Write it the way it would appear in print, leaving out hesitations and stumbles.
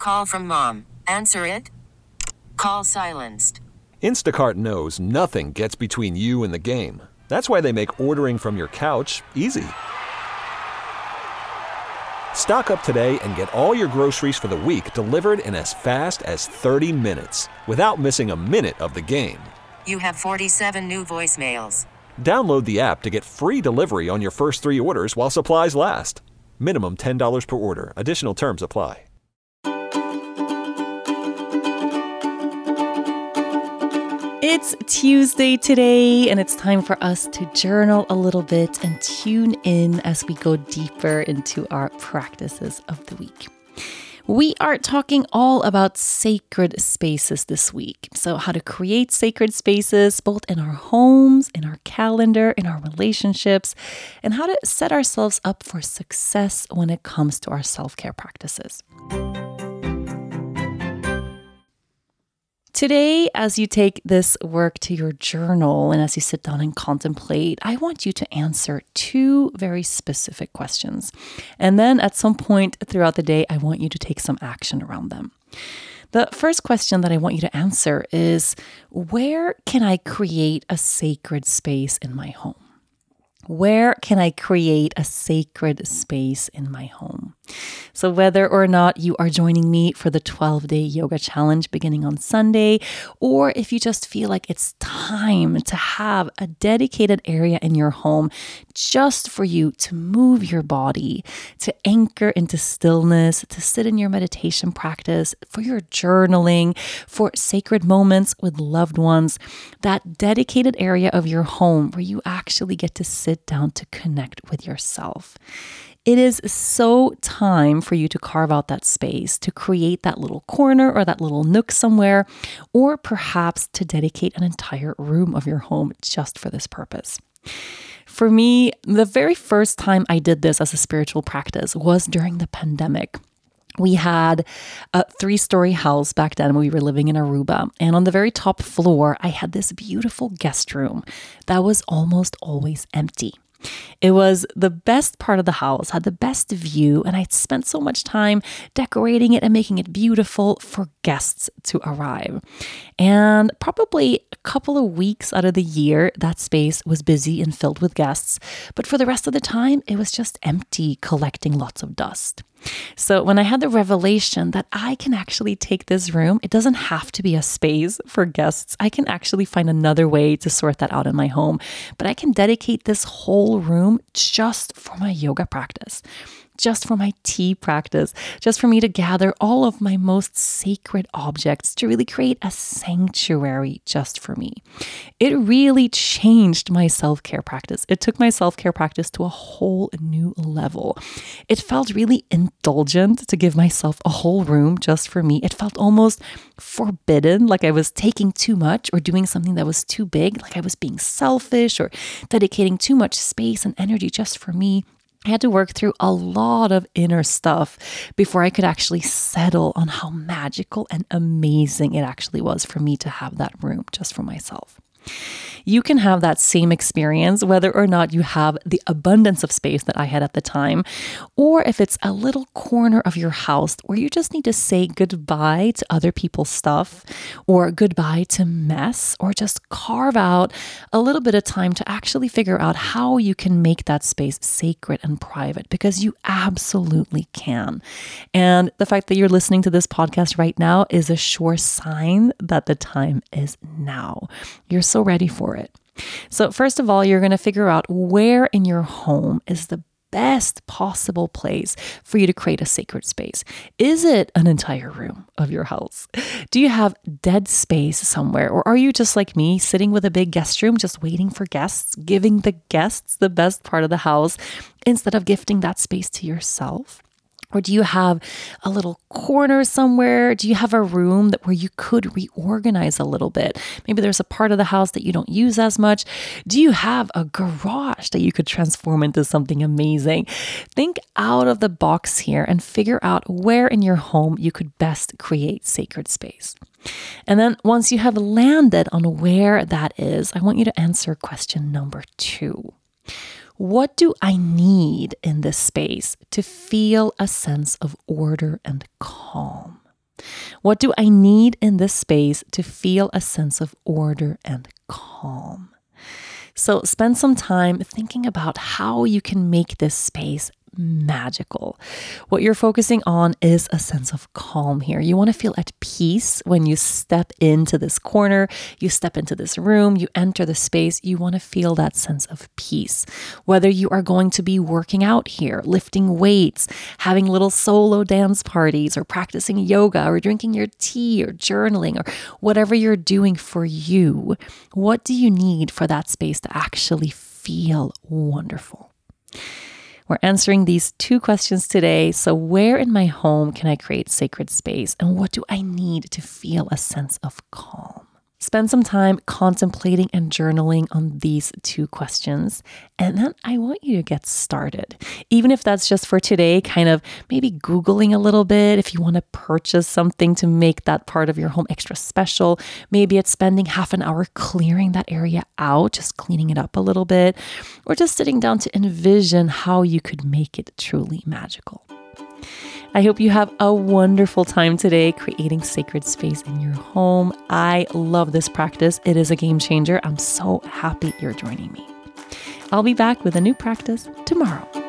Call from mom. Answer it. Call silenced. Instacart knows nothing gets between you and the game. That's why they make ordering from your couch easy. Stock up today and get all your groceries for the week delivered in as fast as 30 minutes without missing a minute of the game. You have 47 new voicemails. Download the app to get free delivery on your first 3 orders while supplies last. Minimum $10 per order. Additional terms apply. It's Tuesday today, and it's time for us to journal a little bit and tune in as we go deeper into our practices of the week. We are talking all about sacred spaces this week. So how to create sacred spaces, both in our homes, in our calendar, in our relationships, and how to set ourselves up for success when it comes to our self-care practices. Today, as you take this work to your journal and as you sit down and contemplate, I want you to answer 2 very specific questions. And then at some point throughout the day, I want you to take some action around them. The first question that I want you to answer is, where can I create a sacred space in my home? Where can I create a sacred space in my home? So whether or not you are joining me for the 12-day yoga challenge beginning on Sunday, or if you just feel like it's time to have a dedicated area in your home just for you to move your body, to anchor into stillness, to sit in your meditation practice, for your journaling, for sacred moments with loved ones, that dedicated area of your home where you actually get to sit down to connect with yourself. It is so time for you to carve out that space, to create that little corner or that little nook somewhere, or perhaps to dedicate an entire room of your home just for this purpose. For me, the very first time I did this as a spiritual practice was during the pandemic. We had a 3-story house back then when we were living in Aruba. And on the very top floor, I had this beautiful guest room that was almost always empty. It was the best part of the house, had the best view, and I'd spent so much time decorating it and making it beautiful for guests to arrive. And probably a couple of weeks out of the year, that space was busy and filled with guests. But for the rest of the time, it was just empty, collecting lots of dust. So when I had the revelation that I can actually take this room, it doesn't have to be a space for guests. I can actually find another way to sort that out in my home, but I can dedicate this whole room just for my yoga practice, just for my tea practice, just for me to gather all of my most sacred objects to really create a sanctuary just for me. It really changed my self-care practice. It took my self-care practice to a whole new level. It felt really indulgent to give myself a whole room just for me. It felt almost forbidden, like I was taking too much or doing something that was too big, like I was being selfish or dedicating too much space and energy just for me. I had to work through a lot of inner stuff before I could actually settle on how magical and amazing it actually was for me to have that room just for myself. You can have that same experience whether or not you have the abundance of space that I had at the time, or if it's a little corner of your house where you just need to say goodbye to other people's stuff, or goodbye to mess, or just carve out a little bit of time to actually figure out how you can make that space sacred and private, because you absolutely can. And the fact that you're listening to this podcast right now is a sure sign that the time is now. You're so ready for it. So first of all, you're going to figure out where in your home is the best possible place for you to create a sacred space. Is it an entire room of your house? Do you have dead space somewhere? Or are you just like me, sitting with a big guest room, just waiting for guests, giving the guests the best part of the house instead of gifting that space to yourself? Or do you have a little corner somewhere? Do you have a room where you could reorganize a little bit? Maybe there's a part of the house that you don't use as much. Do you have a garage that you could transform into something amazing? Think out of the box here and figure out where in your home you could best create sacred space. And then once you have landed on where that is, I want you to answer question number 2. What do I need in this space to feel a sense of order and calm? What do I need in this space to feel a sense of order and calm? So spend some time thinking about how you can make this space magical. What you're focusing on is a sense of calm here. You want to feel at peace when you step into this corner, you step into this room, you enter the space. You want to feel that sense of peace. Whether you are going to be working out here, lifting weights, having little solo dance parties, or practicing yoga, or drinking your tea, or journaling, or whatever you're doing for you, what do you need for that space to actually feel wonderful? We're answering these 2 questions today. So where in my home can I create sacred space? And what do I need to feel a sense of calm? Spend some time contemplating and journaling on these 2 questions. And then I want you to get started. Even if that's just for today, kind of maybe Googling a little bit. If you want to purchase something to make that part of your home extra special, maybe it's spending half an hour clearing that area out, just cleaning it up a little bit, or just sitting down to envision how you could make it truly magical. I hope you have a wonderful time today creating sacred space in your home. I love this practice. It is a game changer. I'm so happy you're joining me. I'll be back with a new practice tomorrow.